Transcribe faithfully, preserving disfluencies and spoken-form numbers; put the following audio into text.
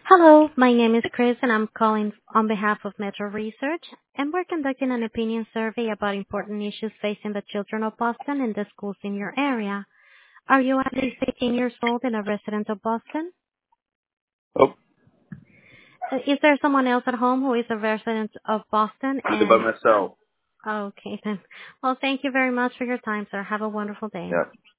Hello, my name is Chris and I'm calling on behalf of Metro Research, and we're conducting an opinion survey about important issues facing the children of Boston and the schools in your area. Are you at least eighteen years old and a resident of Boston? Oh, Uh, Is there someone else at home who is a resident of Boston I live by and myself. okay then. Well, thank you very much for your time, sir. Have a wonderful day. Yeah.